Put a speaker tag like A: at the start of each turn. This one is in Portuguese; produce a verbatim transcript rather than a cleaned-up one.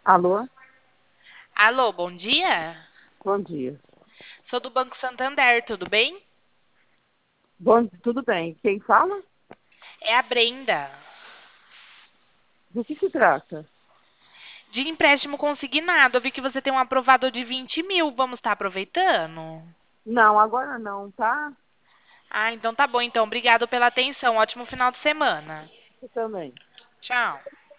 A: Alô,
B: Alô, bom dia.
A: bom dia.
B: Sou do Banco Santander, tudo bem?
A: Bom, tudo bem. Quem fala?
B: É a Brenda.
A: Do que se trata?
B: De empréstimo consignado, eu vi que você tem um aprovado de vinte mil. Vamos estar aproveitando?
A: Não, agora não, tá?
B: Ah, então tá bom. Então, obrigado pela atenção. Ótimo final de semana.
A: Você também.
B: Tchau.